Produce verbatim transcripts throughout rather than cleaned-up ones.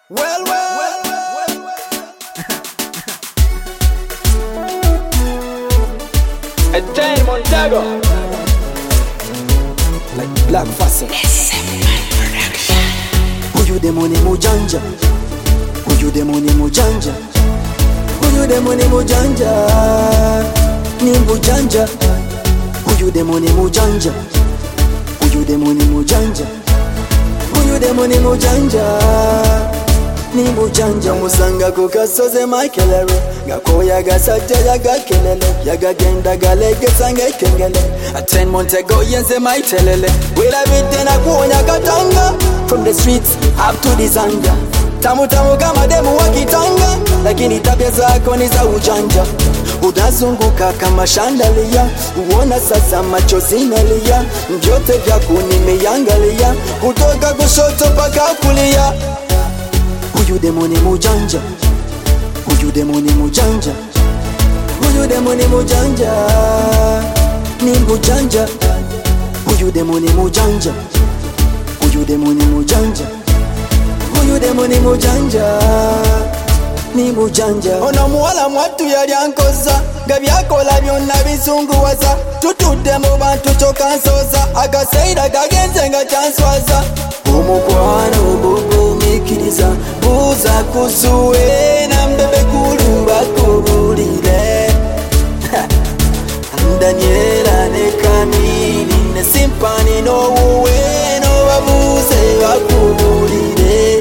Well, well, well, well, well. Etienne Montego, like Black Facet. Huyu demoni mujanja, huyu demoni mujanja, huyu demoni mujanja, ni mujanja. Huyu demoni mujanja, huyu demoni mujanja, huyu demoni mujanja, ni mujanja. Musanga kukasoze makelere, gakoya gasajja yagakelele, yagagenda galegesa ngekengele. Etienne Montego yenze maitelele, wirabidde nakuonya katanga. From the streets up to the zanga, tamu tamu kama demu wa kitanga, lakini tabia zako ni za ujanja. Unazunguka kama shandalia, uona sasa machozi nalia, vyote vyako nimeangalia, kutoka kushoto paka kulia. Huyu demoni mujanja, huyu demoni mujanja, huyu demoni mujanja, ni mujanja. Huyu demoni mujanja, huyu demoni mujanja, huyu demoni mujanja, ni mujanja. Ono muwala mwatu yali ankoza, nga byakola byonna bisunguwaza. Tutudde mu bantu kyokansoza, akaseera kagenze nga kyanswaza. Omukwano gugumiikiriza, buuza kusuwe nambebe kulu bakubulire. Daniela ne Kamini ne Simpani n'owuwe n'obabuuze bakubulire.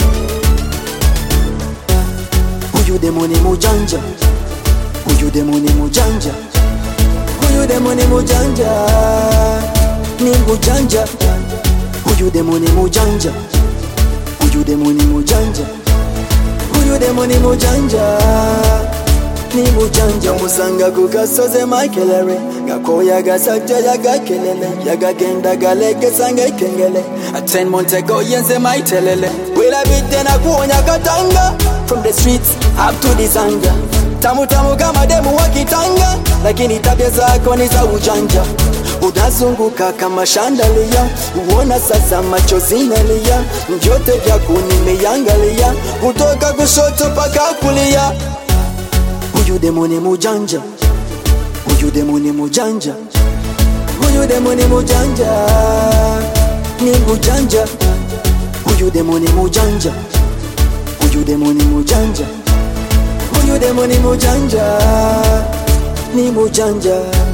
Huyu demoni mujanja, huyu demoni mujanja, huyu demoni mujanja, ni mujanja. Huyu demoni mujanja, huyu demoni mujanja, huyu demoni mujanja, ni mujanja. Musanga kukasoze makelere, gakoya gasajja yagakelele, yagagenda galegesa ngekengele. Etienne Montego yenze maitelele, wirabidde nakuonya katanga. From the streets up to the zanga, tamu tamu kama demu wa kitanga, lakini tabia zako ni za ujanja. Unazunguka kama shandalia, uona sasa machozi nalia, vyote vyako nimeangalia, kutoka kushoto paka kulia. Huyu demoni mujanja, huyu demoni mujanja, huyu demoni mujanja, ni mujanja. Huyu demoni mujanja, huyu demoni mujanja, huyu demoni mujanja, ni mujanja.